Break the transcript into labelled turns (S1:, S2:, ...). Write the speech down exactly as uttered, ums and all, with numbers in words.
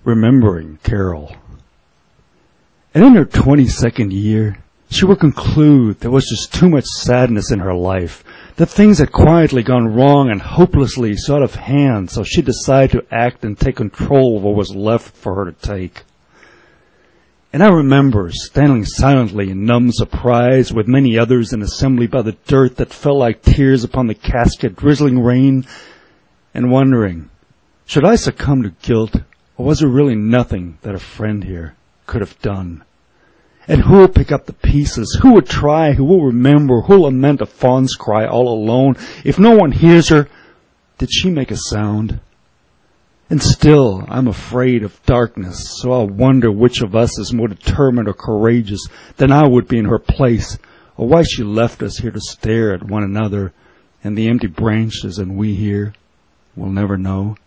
S1: remembering Carol. And in her twenty-second year, she would conclude there was just too much sadness in her life, that things had quietly gone wrong and hopelessly so out of hand, so she decided to act and take control of what was left for her to take. And I remember standing silently in numb surprise with many others in assembly by the dirt that fell like tears upon the casket, drizzling rain, and wondering, should I succumb to guilt, or was there really nothing that a friend here could have done? And who will pick up the pieces? Who will try? Who will remember? Who will lament a fawn's cry all alone? If no one hears her, did she make a sound? And still, I'm afraid of darkness, so I wonder which of us is more determined or courageous than I would be in her place, or why she left us here to stare at one another and the empty branches, and we here will never know.